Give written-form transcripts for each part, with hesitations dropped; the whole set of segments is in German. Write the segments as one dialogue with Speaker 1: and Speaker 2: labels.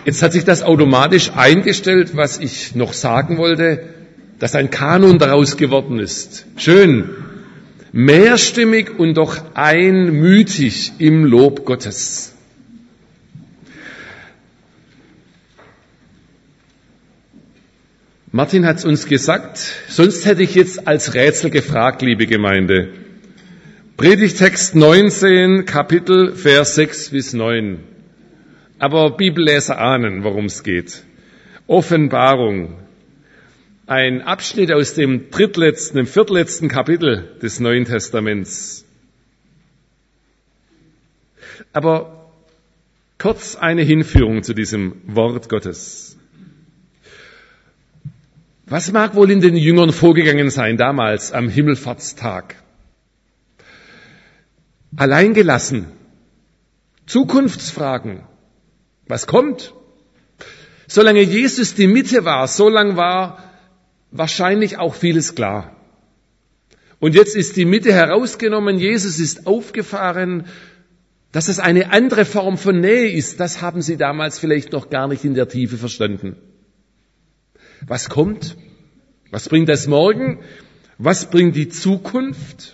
Speaker 1: Jetzt hat sich das automatisch eingestellt, was ich noch sagen wollte, dass ein Kanon daraus geworden ist. Schön. Mehrstimmig und doch einmütig im Lob Gottes. Martin hat es uns gesagt, sonst hätte ich jetzt als Rätsel gefragt, liebe Gemeinde. Predigtext 19, Kapitel, Vers 6 bis 9. Aber Bibelleser ahnen, worum es geht. Offenbarung. Ein Abschnitt aus dem viertletzten Kapitel des Neuen Testaments. Aber kurz eine Hinführung zu diesem Wort Gottes. Was mag wohl in den Jüngern vorgegangen sein damals am Himmelfahrtstag? Alleingelassen. Zukunftsfragen. Was kommt? Solange Jesus die Mitte war, solange war wahrscheinlich auch vieles klar. Und jetzt ist die Mitte herausgenommen, Jesus ist aufgefahren. Dass es eine andere Form von Nähe ist, das haben sie damals vielleicht noch gar nicht in der Tiefe verstanden. Was kommt? Was bringt das Morgen? Was bringt die Zukunft?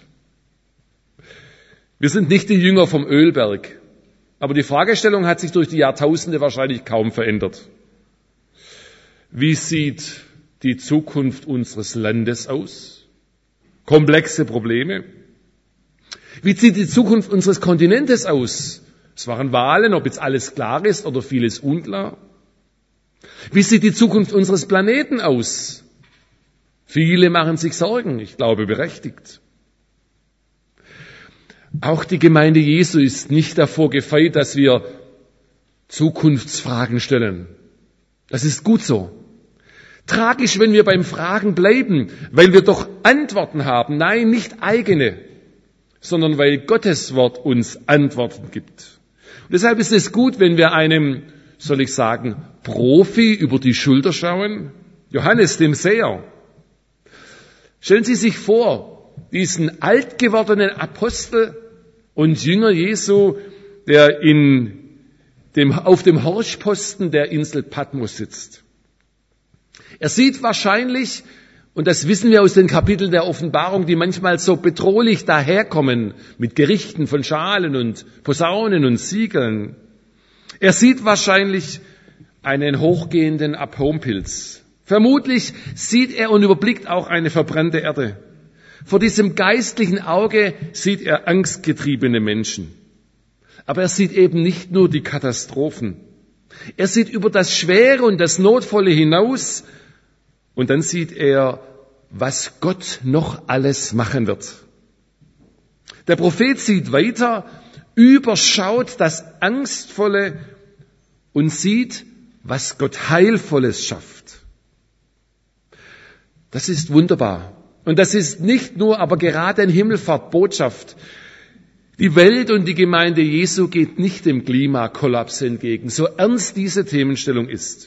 Speaker 1: Wir sind nicht die Jünger vom Ölberg, aber die Fragestellung hat sich durch die Jahrtausende wahrscheinlich kaum verändert. Wie sieht die Zukunft unseres Landes aus? Komplexe Probleme. Wie sieht die Zukunft unseres Kontinentes aus? Es waren Wahlen, ob jetzt alles klar ist oder vieles unklar. Wie sieht die Zukunft unseres Planeten aus? Viele machen sich Sorgen, ich glaube berechtigt. Auch die Gemeinde Jesu ist nicht davor gefeit, dass wir Zukunftsfragen stellen. Das ist gut so. Tragisch, wenn wir beim Fragen bleiben, weil wir doch Antworten haben. Nein, nicht eigene, sondern weil Gottes Wort uns Antworten gibt. Und deshalb ist es gut, wenn wir einem, soll ich sagen, Profi über die Schulter schauen. Johannes, dem Seher. Stellen Sie sich vor, diesen alt gewordenen Apostel und Jünger Jesu, der auf dem Horchposten der Insel Patmos sitzt. Er sieht wahrscheinlich, und das wissen wir aus den Kapiteln der Offenbarung, die manchmal so bedrohlich daherkommen, mit Gerichten von Schalen und Posaunen und Siegeln. Er sieht wahrscheinlich einen hochgehenden Apompilz. Vermutlich sieht er und überblickt auch eine verbrannte Erde. Vor diesem geistlichen Auge sieht er angstgetriebene Menschen. Aber er sieht eben nicht nur die Katastrophen. Er sieht über das Schwere und das Notvolle hinaus und dann sieht er, was Gott noch alles machen wird. Der Prophet sieht weiter, überschaut das Angstvolle und sieht, was Gott Heilvolles schafft. Das ist wunderbar. Und das ist nicht nur, aber gerade eine Himmelfahrtbotschaft. Die Welt und die Gemeinde Jesu geht nicht dem Klimakollaps entgegen, so ernst diese Themenstellung ist.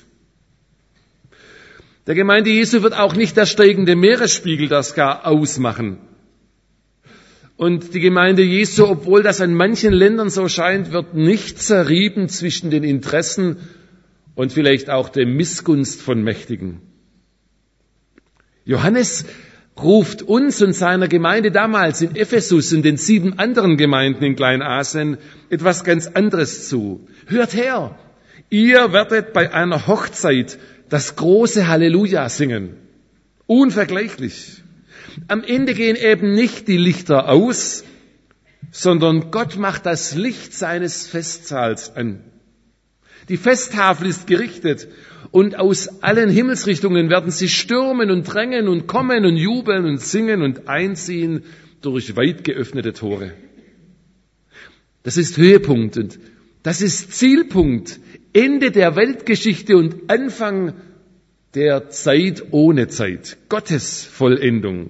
Speaker 1: Der Gemeinde Jesu wird auch nicht der steigende Meeresspiegel das gar ausmachen. Und die Gemeinde Jesu, obwohl das an manchen Ländern so scheint, wird nicht zerrieben zwischen den Interessen und vielleicht auch der Missgunst von Mächtigen. Johannes ruft uns und seiner Gemeinde damals in Ephesus und den 7 anderen Gemeinden in Kleinasien etwas ganz anderes zu. Hört her, ihr werdet bei einer Hochzeit das große Halleluja singen. Unvergleichlich. Am Ende gehen eben nicht die Lichter aus, sondern Gott macht das Licht seines Festsaals an. Die Festtafel ist gerichtet und aus allen Himmelsrichtungen werden sie stürmen und drängen und kommen und jubeln und singen und einziehen durch weit geöffnete Tore. Das ist Höhepunkt und das ist Zielpunkt, Ende der Weltgeschichte und Anfang der Zeit ohne Zeit, Gottes Vollendung.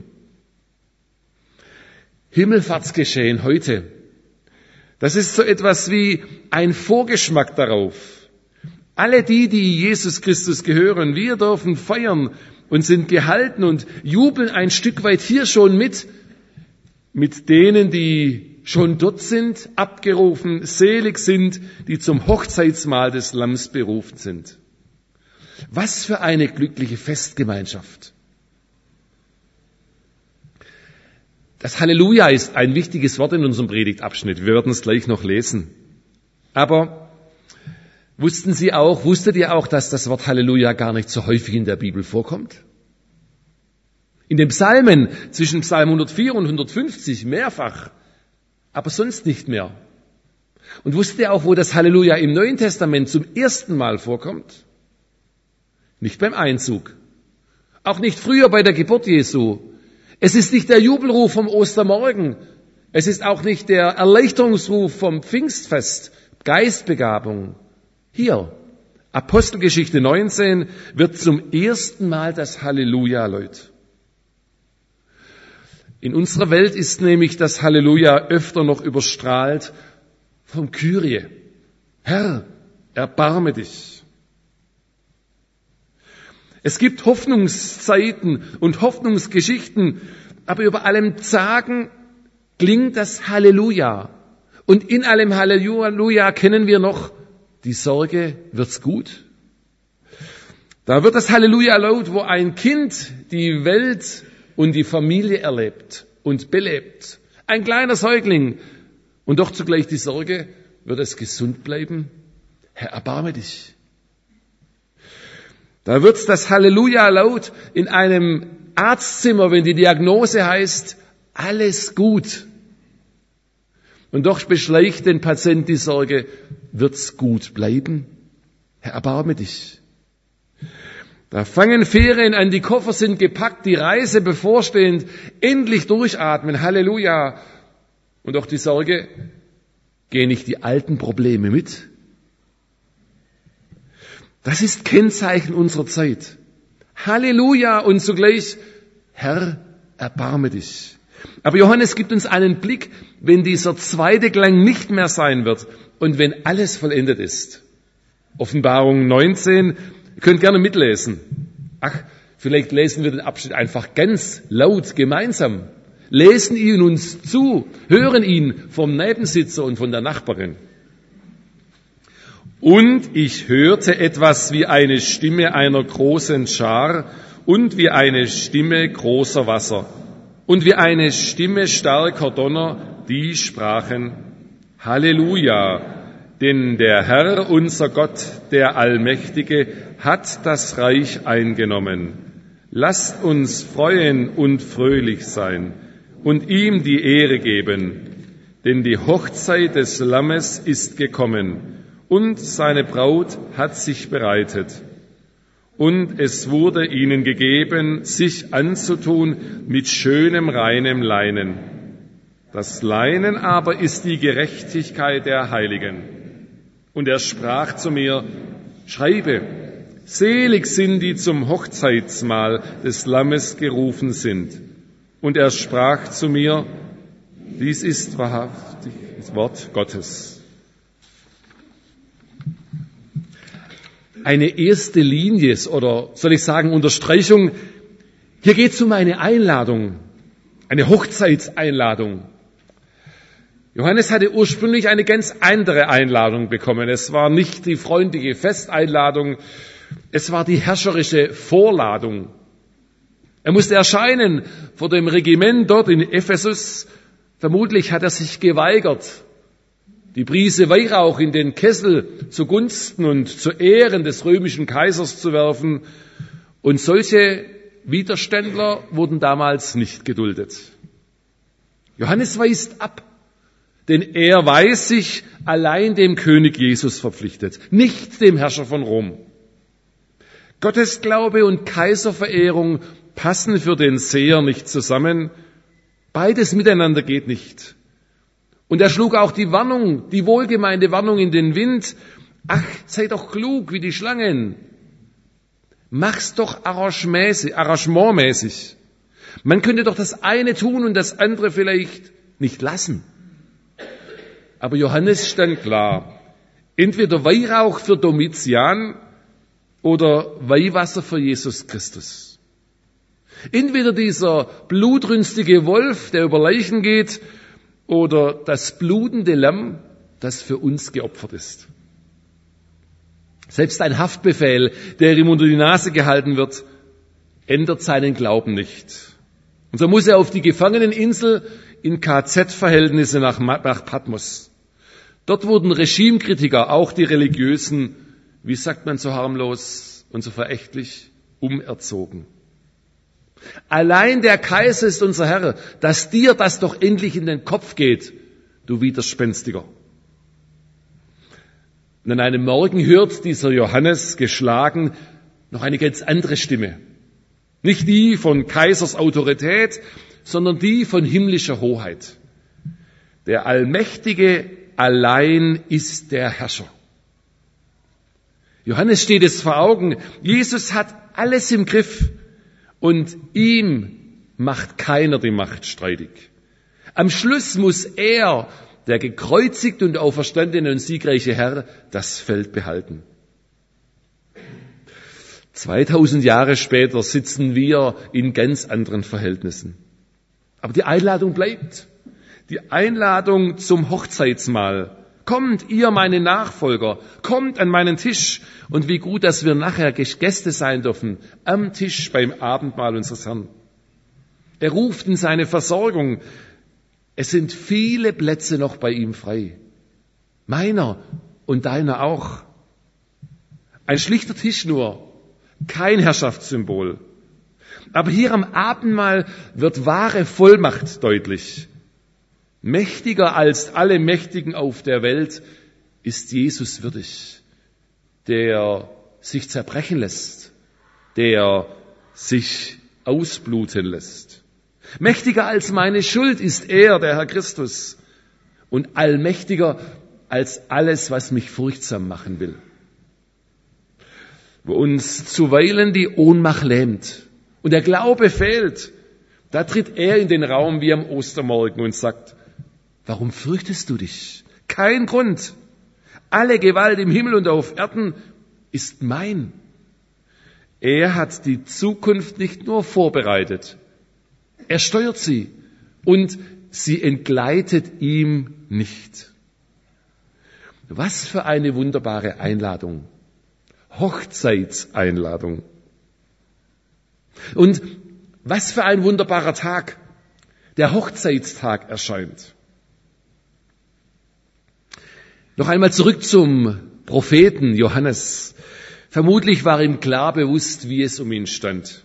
Speaker 1: Himmelfahrtsgeschehen heute, das ist so etwas wie ein Vorgeschmack darauf. Alle die Jesus Christus gehören, wir dürfen feiern und sind gehalten und jubeln ein Stück weit hier schon mit denen, die schon dort sind, abgerufen, selig sind, die zum Hochzeitsmahl des Lamms berufen sind. Was für eine glückliche Festgemeinschaft. Das Halleluja ist ein wichtiges Wort in unserem Predigtabschnitt. Wir werden es gleich noch lesen. Aber wusstet ihr auch, dass das Wort Halleluja gar nicht so häufig in der Bibel vorkommt? In den Psalmen zwischen Psalm 104 und 150 mehrfach, aber sonst nicht mehr. Und wusstet ihr auch, wo das Halleluja im Neuen Testament zum ersten Mal vorkommt? Nicht beim Einzug, auch nicht früher bei der Geburt Jesu. Es ist nicht der Jubelruf vom Ostermorgen, es ist auch nicht der Erleichterungsruf vom Pfingstfest, Geistbegabung. Hier, Apostelgeschichte 19, wird zum ersten Mal das Halleluja laut. In unserer Welt ist nämlich das Halleluja öfter noch überstrahlt vom Kyrie. Herr, erbarme dich. Es gibt Hoffnungszeiten und Hoffnungsgeschichten, aber über allem Zagen klingt das Halleluja. Und in allem Halleluja kennen wir noch die Sorge, wird's gut? Da wird das Halleluja laut, wo ein Kind die Welt und die Familie erlebt und belebt. Ein kleiner Säugling und doch zugleich die Sorge, wird es gesund bleiben? Herr, erbarme dich. Da wird das Halleluja laut in einem Arztzimmer, wenn die Diagnose heißt, alles gut. Und doch beschleicht den Patienten die Sorge, wird's gut bleiben? Herr, erbarme dich. Da fangen Ferien an, die Koffer sind gepackt, die Reise bevorstehend, endlich durchatmen, Halleluja. Und doch die Sorge, gehen nicht die alten Probleme mit? Das ist Kennzeichen unserer Zeit. Halleluja und zugleich, Herr, erbarme dich. Aber Johannes gibt uns einen Blick, wenn dieser zweite Klang nicht mehr sein wird und wenn alles vollendet ist. Offenbarung 19, ihr könnt gerne mitlesen. Vielleicht lesen wir den Abschnitt einfach ganz laut gemeinsam. Lesen ihn uns zu, hören ihn vom Nebensitzer und von der Nachbarin. Und ich hörte etwas wie eine Stimme einer großen Schar und wie eine Stimme großer Wasser und wie eine Stimme starker Donner, die sprachen, Halleluja, denn der Herr, unser Gott, der Allmächtige, hat das Reich eingenommen. Lasst uns freuen und fröhlich sein und ihm die Ehre geben, denn die Hochzeit des Lammes ist gekommen und seine Braut hat sich bereitet. Und es wurde ihnen gegeben, sich anzutun mit schönem, reinem Leinen. Das Leinen aber ist die Gerechtigkeit der Heiligen. Und er sprach zu mir, schreibe, selig sind, die zum Hochzeitsmahl des Lammes gerufen sind. Und er sprach zu mir, dies ist wahrhaftig das Wort Gottes. Eine erste Linie oder soll ich sagen Unterstreichung. Hier geht es um eine Einladung, eine Hochzeitseinladung. Johannes hatte ursprünglich eine ganz andere Einladung bekommen. Es war nicht die freundliche Festeinladung, es war die herrscherische Vorladung. Er musste erscheinen vor dem Regiment dort in Ephesus. Vermutlich hat er sich geweigert, die Prise Weihrauch in den Kessel zugunsten und zu Ehren des römischen Kaisers zu werfen. Und solche Widerständler wurden damals nicht geduldet. Johannes weist ab, denn er weiß sich allein dem König Jesus verpflichtet, nicht dem Herrscher von Rom. Gottesglaube und Kaiserverehrung passen für den Seher nicht zusammen. Beides miteinander geht nicht. Und er schlug auch die Warnung, die wohlgemeinte Warnung in den Wind. Ach, sei doch klug wie die Schlangen. Mach's doch arrangementmäßig. Man könnte doch das eine tun und das andere vielleicht nicht lassen. Aber Johannes stand klar. Entweder Weihrauch für Domitian oder Weihwasser für Jesus Christus. Entweder dieser blutrünstige Wolf, der über Leichen geht, oder das blutende Lamm, das für uns geopfert ist. Selbst ein Haftbefehl, der ihm unter die Nase gehalten wird, ändert seinen Glauben nicht. Und so muss er auf die Gefangeneninsel in KZ-Verhältnisse nach Patmos. Dort wurden Regimekritiker, auch die Religiösen, wie sagt man so harmlos und so verächtlich, umerzogen. Allein der Kaiser ist unser Herr, dass dir das doch endlich in den Kopf geht, du Widerspenstiger. Und an einem Morgen hört dieser Johannes, geschlagen, noch eine ganz andere Stimme. Nicht die von Kaisers Autorität, sondern die von himmlischer Hoheit. Der Allmächtige allein ist der Herrscher. Johannes steht es vor Augen. Jesus hat alles im Griff und ihm macht keiner die Macht streitig. Am Schluss muss er, der gekreuzigte und auferstandene und siegreiche Herr, das Feld behalten. 2000 Jahre später sitzen wir in ganz anderen Verhältnissen. Aber die Einladung bleibt. Die Einladung zum Hochzeitsmahl. Kommt, ihr meine Nachfolger, kommt an meinen Tisch. Und wie gut, dass wir nachher Gäste sein dürfen, am Tisch beim Abendmahl unseres Herrn. Er ruft in seine Versorgung. Es sind viele Plätze noch bei ihm frei. Meiner und deiner auch. Ein schlichter Tisch nur, kein Herrschaftssymbol. Aber hier am Abendmahl wird wahre Vollmacht deutlich. Mächtiger als alle Mächtigen auf der Welt ist Jesus würdig, der sich zerbrechen lässt, der sich ausbluten lässt. Mächtiger als meine Schuld ist er, der Herr Christus, und allmächtiger als alles, was mich furchtsam machen will. Wo uns zuweilen die Ohnmacht lähmt und der Glaube fehlt, da tritt er in den Raum wie am Ostermorgen und sagt, warum fürchtest du dich? Kein Grund. Alle Gewalt im Himmel und auf Erden ist mein. Er hat die Zukunft nicht nur vorbereitet, er steuert sie und sie entgleitet ihm nicht. Was für eine wunderbare Einladung. Hochzeitseinladung. Und was für ein wunderbarer Tag. Der Hochzeitstag erscheint. Noch einmal zurück zum Propheten Johannes. Vermutlich war ihm klar bewusst, wie es um ihn stand.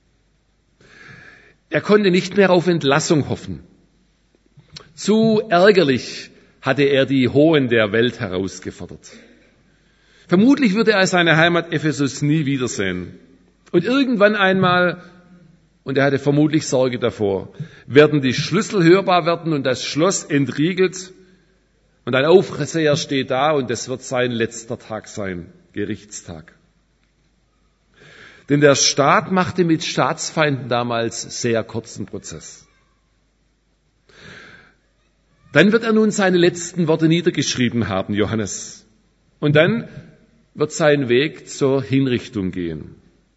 Speaker 1: Er konnte nicht mehr auf Entlassung hoffen. Zu ärgerlich hatte er die Hohen der Welt herausgefordert. Vermutlich würde er seine Heimat Ephesus nie wiedersehen. Und irgendwann einmal, und er hatte vermutlich Sorge davor, werden die Schlüssel hörbar werden und das Schloss entriegelt und ein Aufseher steht da und es wird sein letzter Tag sein, Gerichtstag. Denn der Staat machte mit Staatsfeinden damals sehr kurzen Prozess. Dann wird er nun seine letzten Worte niedergeschrieben haben, Johannes. Und dann wird sein Weg zur Hinrichtung gehen.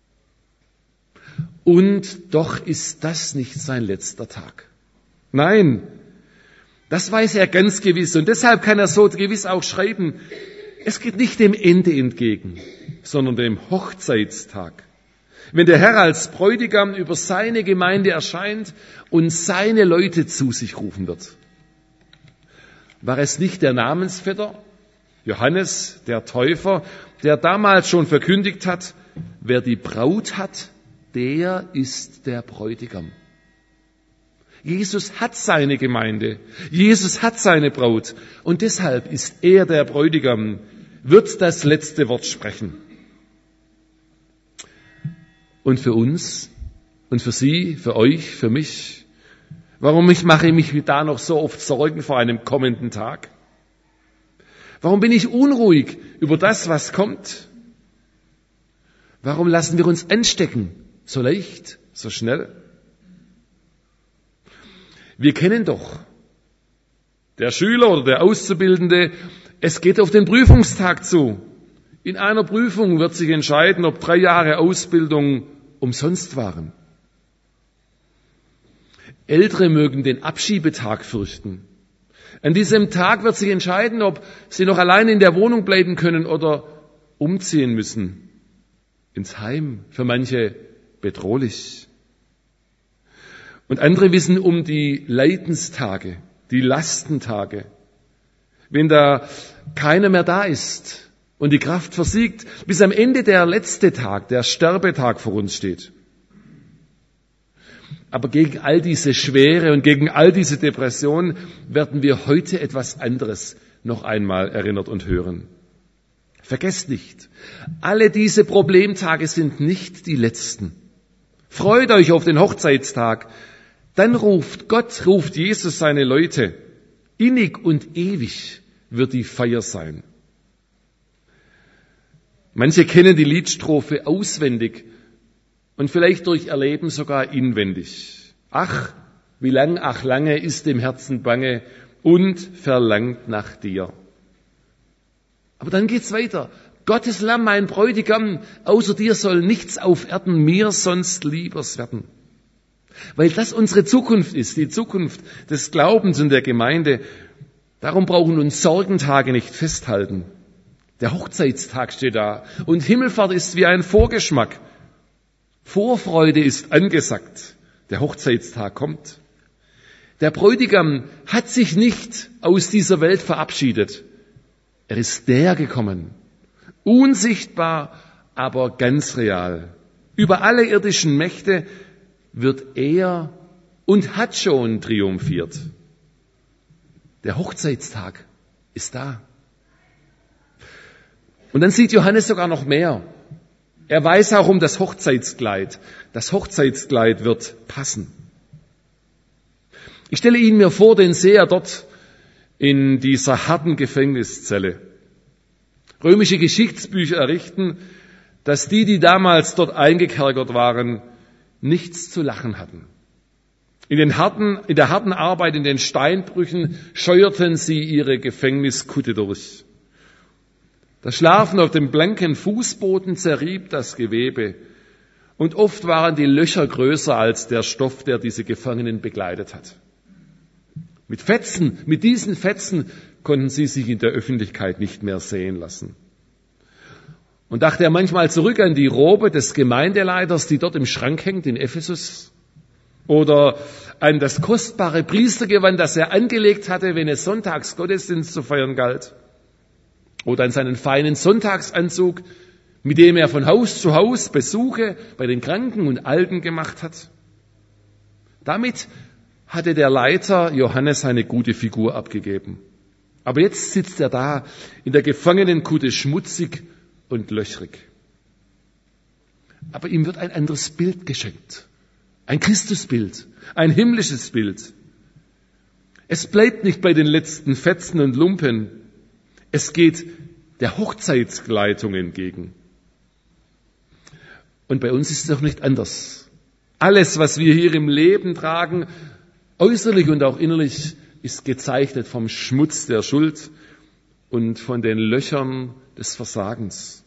Speaker 1: Und doch ist das nicht sein letzter Tag. Nein, das weiß er ganz gewiss. Und deshalb kann er so gewiss auch schreiben, es geht nicht dem Ende entgegen, sondern dem Hochzeitstag. Wenn der Herr als Bräutigam über seine Gemeinde erscheint und seine Leute zu sich rufen wird. War es nicht der Namensvetter, Johannes, der Täufer, der damals schon verkündigt hat, wer die Braut hat, der ist der Bräutigam. Jesus hat seine Gemeinde, Jesus hat seine Braut und deshalb ist er der Bräutigam, wird das letzte Wort sprechen. Und für uns und für Sie, für euch, für mich, warum mache ich mich da noch so oft Sorgen vor einem kommenden Tag? Warum bin ich unruhig über das, was kommt? Warum lassen wir uns anstecken? So leicht, so schnell? Wir kennen doch, der Schüler oder der Auszubildende, es geht auf den Prüfungstag zu. In einer Prüfung wird sich entscheiden, ob 3 Jahre Ausbildung umsonst waren. Ältere mögen den Abschiebetag fürchten. An diesem Tag wird sich entscheiden, ob sie noch allein in der Wohnung bleiben können oder umziehen müssen. Ins Heim, für manche bedrohlich. Und andere wissen um die Leidenstage, die Lastentage. Wenn da keiner mehr da ist und die Kraft versiegt, bis am Ende der letzte Tag, der Sterbetag vor uns steht. Aber gegen all diese Schwere und gegen all diese Depression werden wir heute etwas anderes noch einmal erinnert und hören. Vergesst nicht, alle diese Problemtage sind nicht die letzten. Freut euch auf den Hochzeitstag. Dann ruft Jesus seine Leute. Innig und ewig wird die Feier sein. Manche kennen die Liedstrophe auswendig und vielleicht durch Erleben sogar inwendig. Ach, wie lang, ach lange ist dem Herzen bange und verlangt nach dir. Aber dann geht's weiter. Gottes Lamm, mein Bräutigam, außer dir soll nichts auf Erden mir sonst liebers werden. Weil das unsere Zukunft ist, die Zukunft des Glaubens und der Gemeinde. Darum brauchen uns Sorgentage nicht festhalten. Der Hochzeitstag steht da und Himmelfahrt ist wie ein Vorgeschmack. Vorfreude ist angesagt. Der Hochzeitstag kommt. Der Bräutigam hat sich nicht aus dieser Welt verabschiedet. Er ist näher gekommen. Unsichtbar, aber ganz real. Über alle irdischen Mächte wird er und hat schon triumphiert. Der Hochzeitstag ist da. Und dann sieht Johannes sogar noch mehr. Er weiß auch um das Hochzeitskleid. Das Hochzeitskleid wird passen. Ich stelle ihn mir vor, den Seher dort in dieser harten Gefängniszelle. Römische Geschichtsbücher errichten, dass die damals dort eingekerkert waren, nichts zu lachen hatten. In der harten Arbeit, in den Steinbrüchen scheuerten sie ihre Gefängniskutte durch. Das Schlafen auf dem blanken Fußboden zerrieb das Gewebe und oft waren die Löcher größer als der Stoff, der diese Gefangenen begleitet hat. Mit diesen Fetzen konnten sie sich in der Öffentlichkeit nicht mehr sehen lassen. Und dachte er manchmal zurück an die Robe des Gemeindeleiters, die dort im Schrank hängt in Ephesus, oder an das kostbare Priestergewand, das er angelegt hatte, wenn es Sonntagsgottesdienst zu feiern galt, oder an seinen feinen Sonntagsanzug, mit dem er von Haus zu Haus Besuche bei den Kranken und Alten gemacht hat. Damit hatte der Leiter Johannes eine gute Figur abgegeben. Aber jetzt sitzt er da in der Gefangenenkutte, schmutzig und löchrig. Aber ihm wird ein anderes Bild geschenkt. Ein Christusbild, ein himmlisches Bild. Es bleibt nicht bei den letzten Fetzen und Lumpen. Es geht der Hochzeitskleidung entgegen. Und bei uns ist es doch nicht anders. Alles, was wir hier im Leben tragen, äußerlich und auch innerlich, ist gezeichnet vom Schmutz der Schuld und von den Löchern des Versagens.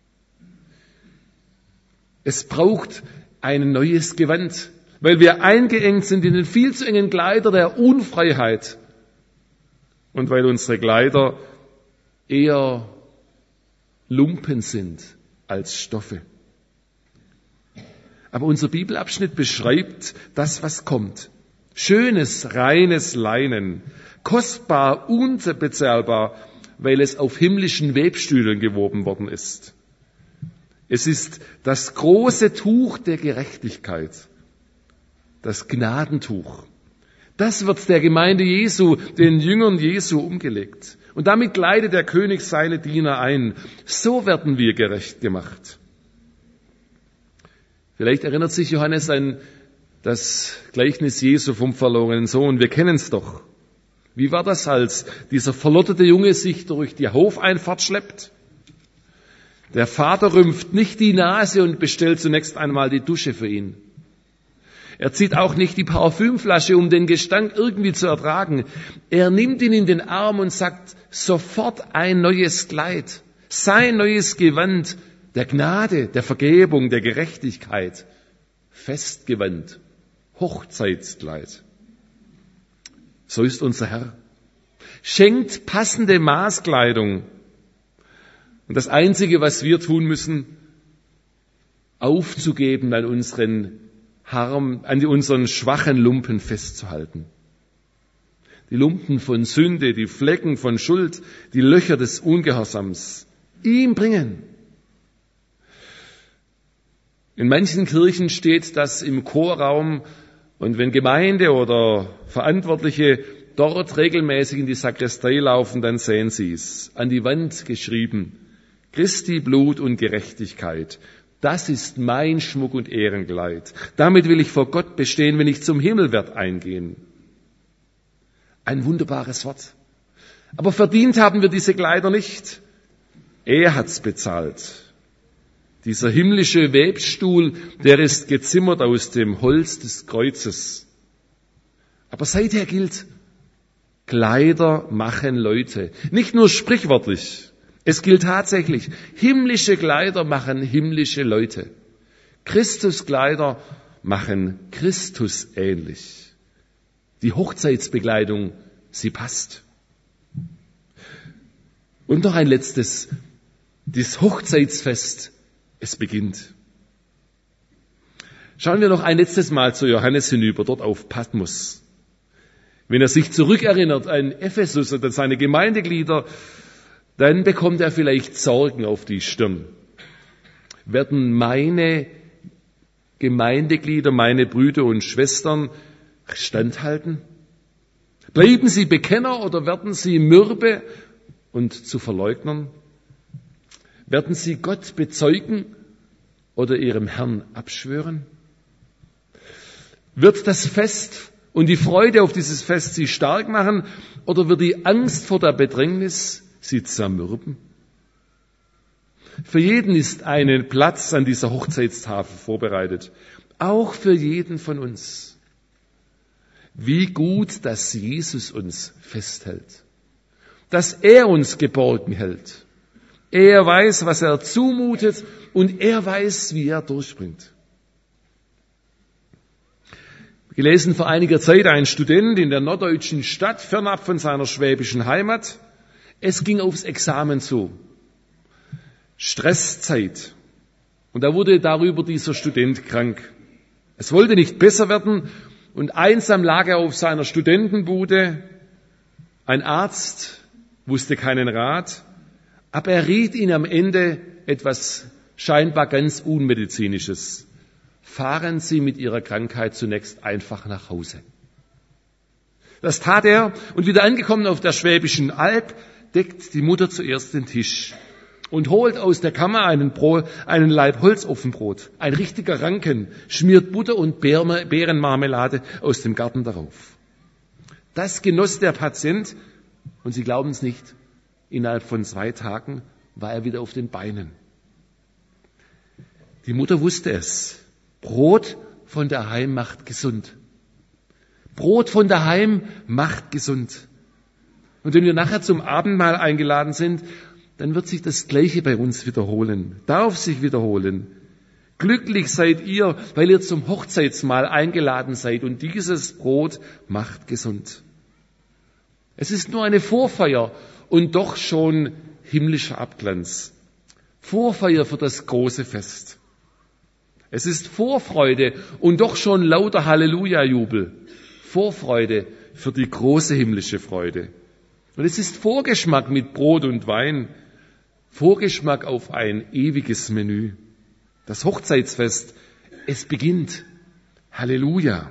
Speaker 1: Es braucht ein neues Gewand, weil wir eingeengt sind in den viel zu engen Kleider der Unfreiheit und weil unsere Kleider eher Lumpen sind als Stoffe. Aber unser Bibelabschnitt beschreibt das, was kommt. Schönes, reines Leinen, kostbar, unbezahlbar, weil es auf himmlischen Webstühlen gewoben worden ist. Es ist das große Tuch der Gerechtigkeit, das Gnadentuch. Das wird der Gemeinde Jesu, den Jüngern Jesu umgelegt. Und damit kleidet der König seine Diener ein. So werden wir gerecht gemacht. Vielleicht erinnert sich Johannes an das Gleichnis Jesu vom verlorenen Sohn. Wir kennen es doch. Wie war das, als dieser verlotterte Junge sich durch die Hofeinfahrt schleppt? Der Vater rümpft nicht die Nase und bestellt zunächst einmal die Dusche für ihn. Er zieht auch nicht die Parfümflasche, um den Gestank irgendwie zu ertragen. Er nimmt ihn in den Arm und sagt, sofort ein neues Kleid, sein neues Gewand der Gnade, der Vergebung, der Gerechtigkeit. Festgewand, Hochzeitskleid. So ist unser Herr. Schenkt passende Maßkleidung. Und das Einzige, was wir tun müssen, aufzugeben, an unseren schwachen Lumpen festzuhalten. Die Lumpen von Sünde, die Flecken von Schuld, die Löcher des Ungehorsams ihm bringen. In manchen Kirchen steht das im Chorraum, und wenn Gemeinde oder Verantwortliche dort regelmäßig in die Sakristei laufen, dann sehen sie es. An die Wand geschrieben: Christi Blut und Gerechtigkeit. Das ist mein Schmuck und Ehrenkleid. Damit will ich vor Gott bestehen, wenn ich zum Himmel werd eingehen. Ein wunderbares Wort. Aber verdient haben wir diese Kleider nicht. Er hat's bezahlt. Dieser himmlische Webstuhl, der ist gezimmert aus dem Holz des Kreuzes. Aber seither gilt, Kleider machen Leute. Nicht nur sprichwörtlich. Es gilt tatsächlich, himmlische Kleider machen himmlische Leute. Christuskleider machen Christus ähnlich. Die Hochzeitsbekleidung, sie passt. Und noch ein letztes, das Hochzeitsfest, es beginnt. Schauen wir noch ein letztes Mal zu Johannes hinüber, dort auf Patmos. Wenn er sich zurückerinnert an Ephesus und an seine Gemeindeglieder, dann bekommt er vielleicht Sorgen auf die Stirn. Werden meine Gemeindeglieder, meine Brüder und Schwestern standhalten? Bleiben sie Bekenner oder werden sie mürbe und zu Verleugnern? Werden sie Gott bezeugen oder ihrem Herrn abschwören? Wird das Fest und die Freude auf dieses Fest sie stark machen oder wird die Angst vor der Bedrängnis sie zermürben? Für jeden ist ein Platz an dieser Hochzeitstafel vorbereitet, auch für jeden von uns. Wie gut, dass Jesus uns festhält, dass er uns geborgen hält. Er weiß, was er zumutet und er weiß, wie er durchbringt. Gelesen vor einiger Zeit ein Student in der norddeutschen Stadt, fernab von seiner schwäbischen Heimat. Es ging aufs Examen zu. Stresszeit. Und da wurde darüber dieser Student krank. Es wollte nicht besser werden und einsam lag er auf seiner Studentenbude. Ein Arzt wusste keinen Rat, aber er riet ihm am Ende etwas scheinbar ganz Unmedizinisches. Fahren Sie mit Ihrer Krankheit zunächst einfach nach Hause. Das tat er und wieder angekommen auf der Schwäbischen Alb, deckt die Mutter zuerst den Tisch und holt aus der Kammer einen Laib Holzofenbrot, ein richtiger Ranken, schmiert Butter und Beerenmarmelade aus dem Garten darauf. Das genoss der Patient und Sie glauben es nicht, innerhalb von 2 Tagen war er wieder auf den Beinen. Die Mutter wusste es. Brot von daheim macht gesund. Brot von daheim macht gesund. Und wenn wir nachher zum Abendmahl eingeladen sind, dann wird sich das Gleiche bei uns wiederholen. Darf sich wiederholen. Glücklich seid ihr, weil ihr zum Hochzeitsmahl eingeladen seid und dieses Brot macht gesund. Es ist nur eine Vorfeier und doch schon himmlischer Abglanz. Vorfeier für das große Fest. Es ist Vorfreude und doch schon lauter Halleluja-Jubel. Vorfreude für die große himmlische Freude. Und es ist Vorgeschmack mit Brot und Wein. Vorgeschmack auf ein ewiges Menü. Das Hochzeitsfest, es beginnt. Halleluja.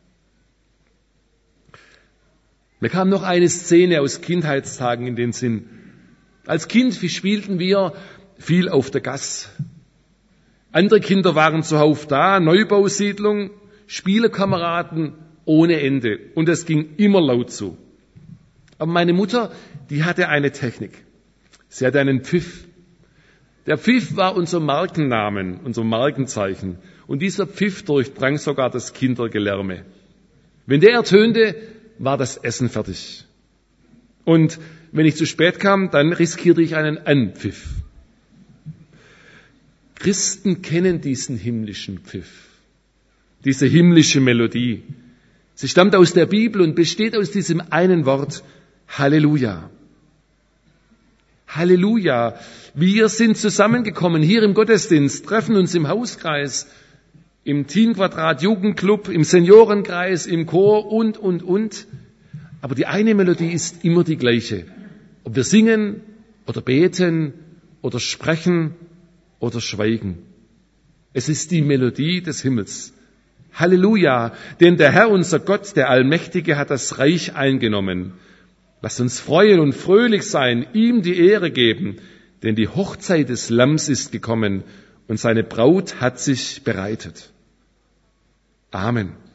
Speaker 1: Mir kam noch eine Szene aus Kindheitstagen in den Sinn. Als Kind spielten wir viel auf der Gass. Andere Kinder waren zuhauf da, Neubausiedlung, Spielekameraden ohne Ende. Und es ging immer laut zu. Aber meine Mutter, die hatte eine Technik. Sie hatte einen Pfiff. Der Pfiff war unser Markennamen, unser Markenzeichen. Und dieser Pfiff durchdrang sogar das Kindergelärme. Wenn der ertönte, war das Essen fertig. Und wenn ich zu spät kam, dann riskierte ich einen Anpfiff. Christen kennen diesen himmlischen Pfiff, diese himmlische Melodie. Sie stammt aus der Bibel und besteht aus diesem einen Wort, Halleluja. Halleluja. Wir sind zusammengekommen hier im Gottesdienst, treffen uns im Hauskreis, im Teamquadrat, Jugendclub, im Seniorenkreis, im Chor und. Aber die eine Melodie ist immer die gleiche. Ob wir singen oder beten oder sprechen oder schweigen. Es ist die Melodie des Himmels. Halleluja, denn der Herr, unser Gott, der Allmächtige, hat das Reich eingenommen. Lasst uns freuen und fröhlich sein, ihm die Ehre geben, denn die Hochzeit des Lamms ist gekommen und seine Braut hat sich bereitet. Amen.